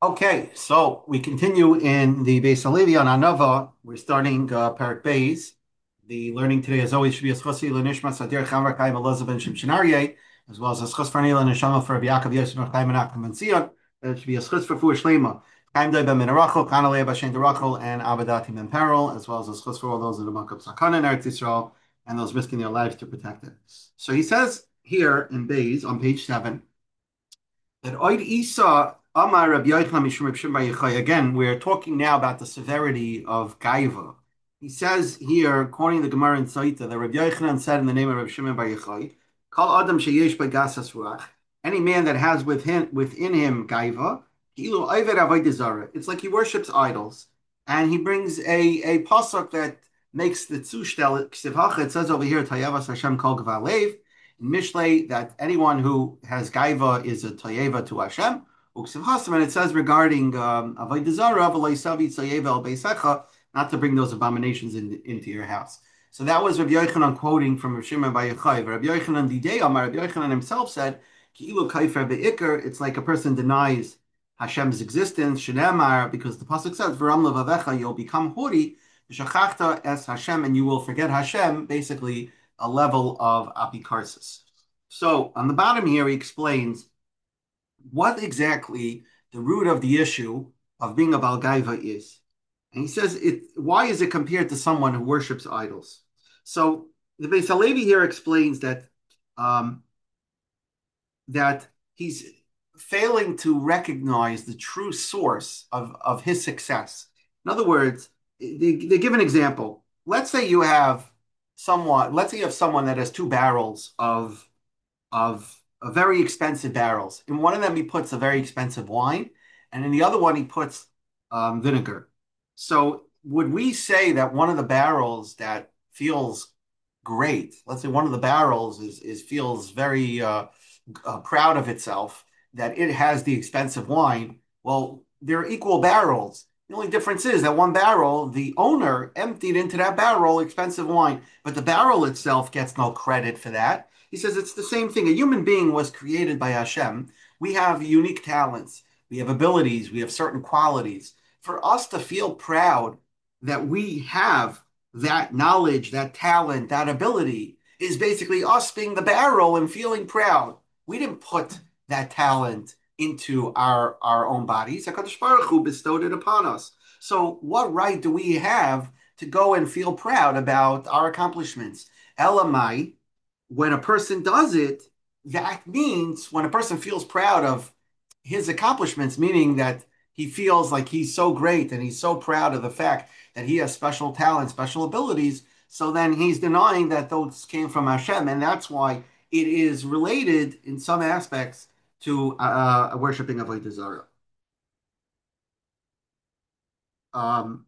Okay, so we continue in the Beis Halevi on Anava. We're starting Parak Beis. The learning today, as always, should be a schos l'nishmas Sadir Chaim Rakayim Elazar ben Shimshon Aryeh, as well as a schos for Nila Neshama for Rabbi Yaakov Yosef ben Chaim Menachem ben Zion. It should be a schos for Fuah Shlema, Chaim Doi ben Menarachel, Kanalei Bashen Derachel, and Abadati ben Peril, as well as a schos for all those that are Makab Sakana in Eretz Yisrael and those risking their lives to protect it. So he says here in Beis on page 7 that Oid Isa Amar Rabbi Yochanan Mishum Rabbi Shimon Bar Yochai. Again, we're talking now about the severity of gaiva. He says here, according to the Gemara in Saita, that Rabbi Yochanan said in the name of Rabbi Shimon Bar Yochai, Kol Adam Sheyesh B'Gasas Ruach, any man that has within him gaiva, Kilu Ayved Avodah Zarah. It's like he worships idols, and he brings a pasuk that makes the zushtel Ksiv It says over here, Tayavas Hashem Kol Gvalev in Mishlei that anyone who has gaiva is a toyeva to Hashem. And it says regarding avodah zarah, not to bring those abominations into your house. So that was Rabbi Yochanan quoting from Rav Shimon Bar Yochai. Rabbi Yochanan Didei Amar, Rabbi Yochanan himself said, "Ki'ilu kaifer be'ikr." It's like a person denies Hashem's existence. Shneimar, because the pasuk says, "V'ram levavecha," you'll become hori. Shachachta es Hashem, and you will forget Hashem. Basically, a level of apikarsis. So on the bottom here, he explains what exactly the root of the issue of being a Balgaiva is. And he says, why is it compared to someone who worships idols? So the Beis Halevi here explains um, that he's failing to recognize the true source of his success. In other words, they give an example. Let's say you have someone that has two barrels of very expensive barrels. In one of them, he puts a very expensive wine, and in the other one, he puts vinegar. So, would we say that one of the barrels that feels great, let's say one of the barrels is feels very proud of itself that it has the expensive wine? Well, they're equal barrels. The only difference is that one barrel, the owner emptied into that barrel expensive wine, but the barrel itself gets no credit for that. He says it's the same thing. A human being was created by Hashem. We have unique talents, we have abilities, we have certain qualities. For us to feel proud that we have that knowledge, that talent, that ability is basically us being the barrel and feeling proud. We didn't put that talent into our own bodies. HaKadosh Baruch Hu bestowed it upon us. So what right do we have to go and feel proud about our accomplishments? Elamai, when a person does it, that means when a person feels proud of his accomplishments, meaning that he feels like he's so great and he's so proud of the fact that he has special talents, special abilities. So then he's denying that those came from Hashem, and that's why it is related in some aspects to worshiping Avodah Zarah. Um,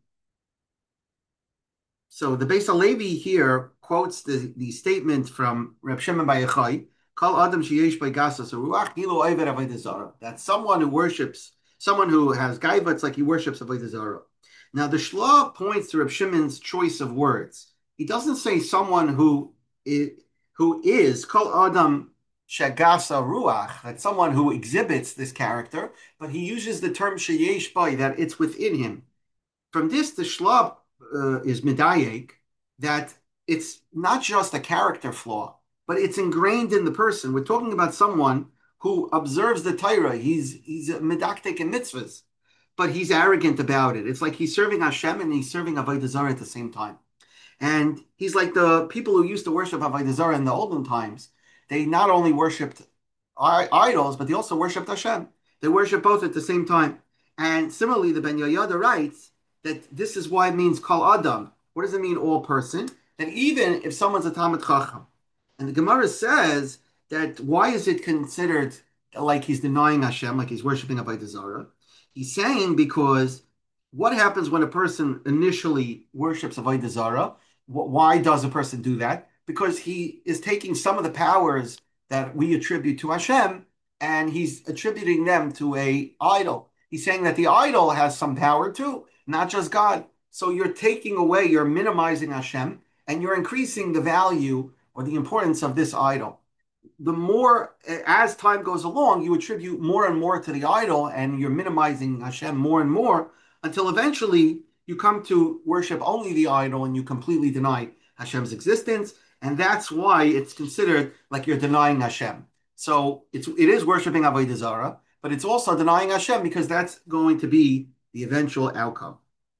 So the Beis Halevi here quotes the statement from Reb Shimon Bar Yochai, "Kol Adam sheyesh b'gasas ruach gilo oved avodah zarah." That someone who has gaiva, it's like he worships avodah zarah. Now the Shla points to Reb Shimon's choice of words. He doesn't say someone who is Kol Adam shagasa ruach, that someone who exhibits this character, but he uses the term sheyesh by, that it's within him. From this, the Shlab is medayek that it's not just a character flaw, but it's ingrained in the person. We're talking about someone who observes the Torah. He's a medaktek in mitzvahs, but he's arrogant about it. It's like he's serving Hashem and he's serving Avodah Zarah at the same time. And he's like the people who used to worship Avodah Zarah in the olden times. They not only worshipped idols, but they also worshipped Hashem. They worship both at the same time. And similarly, the Ben Yoyada writes that this is why it means Kol Adam. What does it mean, all person? That even if someone's a Talmid Chacham, and the Gemara says that why is it considered like he's denying Hashem, like he's worshiping Avodah Zarah? He's saying because what happens when a person initially worships Avodah Zarah? Why does a person do that? Because he is taking some of the powers that we attribute to Hashem and he's attributing them to a idol. He's saying that the idol has some power too, not just God. So you're taking away, you're minimizing Hashem, and you're increasing the value or the importance of this idol. the more, as time goes along, you attribute more and more to the idol, and you're minimizing Hashem more and more until eventually you come to worship only the idol and you completely deny Hashem's existence. And that's why it's considered like you're denying Hashem. So it is worshiping Avodah Zarah, but it's also denying Hashem because that's going to be the eventual outcome.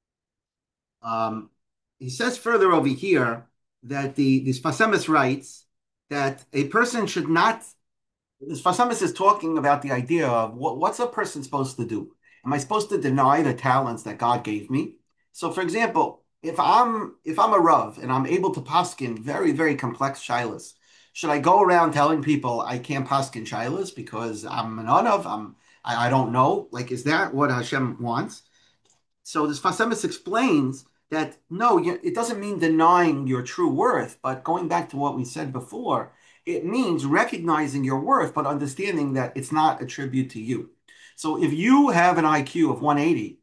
Um, he says further over here that the Sfas Emes writes that a person should not. The Sfas Emes is talking about the idea of what's a person supposed to do? Am I supposed to deny the talents that God gave me? So, for example, if I'm a Rav and I'm able to paskin very, very complex shilas, should I go around telling people I can't paskin shilas because I'm an Anav? I don't know. Like, is that what Hashem wants? So this Sfas Emes explains that no, it doesn't mean denying your true worth, but going back to what we said before, it means recognizing your worth, but understanding that it's not a tribute to you. So if you have an IQ of 180,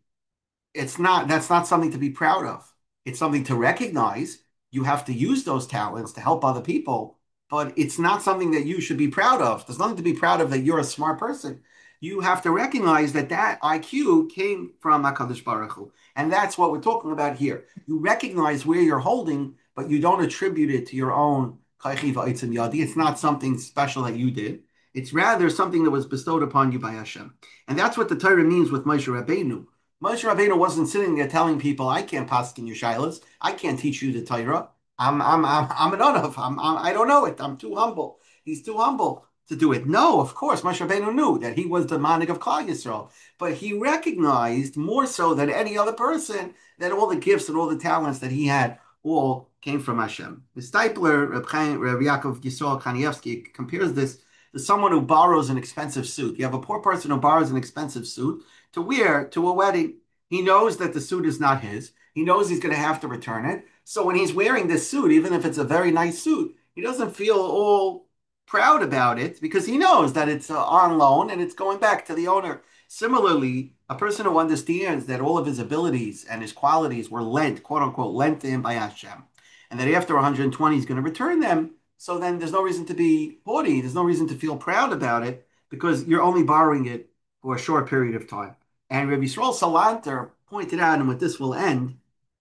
that's not something to be proud of. It's something to recognize. You have to use those talents to help other people, but it's not something that you should be proud of. There's nothing to be proud of that you're a smart person. You have to recognize that that IQ came from HaKadosh Baruch Hu. And that's what we're talking about here. You recognize where you're holding, but you don't attribute it to your own kaichi va'etzim yadi. It's not something special that you did. It's rather something that was bestowed upon you by Hashem. And that's what the Torah means with Moshe Rabbeinu. Moshe Rabbeinu wasn't sitting there telling people, "I can't paskin your shilas. I can't teach you the Torah. I'm an unav. I don't know it. I'm too humble." He's too humble to do it. No, of course, Moshe Rabbeinu knew that he was the manik of Klal Yisrael, but he recognized more so than any other person that all the gifts and all the talents that he had all came from Hashem. The Stipler, Reb Yaakov Yisrael Kanievsky, compares this to someone who borrows an expensive suit. You have a poor person who borrows an expensive suit to wear to a wedding. He knows that the suit is not his. He knows he's going to have to return it. So when he's wearing this suit, even if it's a very nice suit, he doesn't feel all proud about it because he knows that it's on loan and it's going back to the owner. Similarly, a person who understands that all of his abilities and his qualities were lent, quote unquote, lent to him by Hashem, and that after 120 he's going to return them. So then there's no reason to be haughty. There's no reason to feel proud about it because you're only borrowing it for a short period of time. And Rabbi Yisrael Salanter pointed out, and with this will end,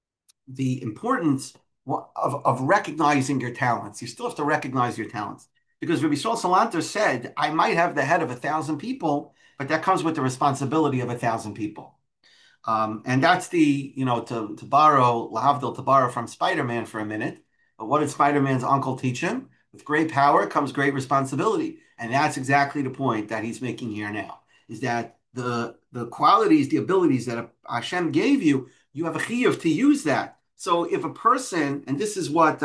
the importance of recognizing your talents. You still have to recognize your talents. Because Rabbi Yisrael Salanter said, I might have the head of 1,000 people, but that comes with the responsibility of 1,000 people. And that's to borrow, Lahavdil, to borrow from Spider-Man for a minute. But what did Spider-Man's uncle teach him? With great power comes great responsibility. And that's exactly the point that he's making here now, is that the qualities, the abilities that Hashem gave you, you have a chiyuv to use that. So if a person, and this is what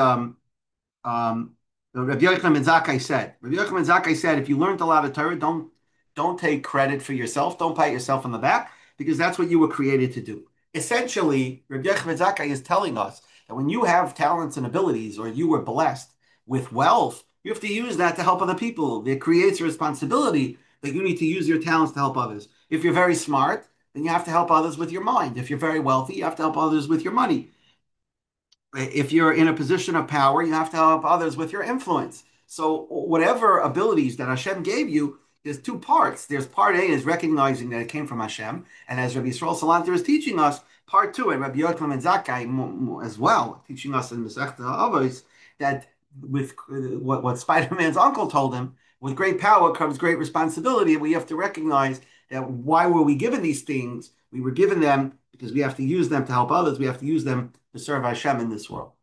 um, Rabbi Yochanan ben Zakkai said. Rabbi Yochanan ben Zakkai said, if you learned a lot of Torah, don't take credit for yourself. Don't pat yourself on the back because that's what you were created to do. Essentially, Rabbi Yochanan ben Zakkai is telling us that when you have talents and abilities, or you were blessed with wealth, you have to use that to help other people. It creates a responsibility that you need to use your talents to help others. If you're very smart, then you have to help others with your mind. If you're very wealthy, you have to help others with your money. If you're in a position of power, you have to help others with your influence. So whatever abilities that Hashem gave you, there's two parts. There's part A is recognizing that it came from Hashem, and as Rabbi Yisrael Salanter is teaching us, part two, and Rabbi Yochanan ben Zakkai as well, teaching us in Masechta Avos, that with what Spider-Man's uncle told him, with great power comes great responsibility, and we have to recognize that why were we given these things? We were given them because we have to use them to help others. We have to use them to serve Hashem in this world.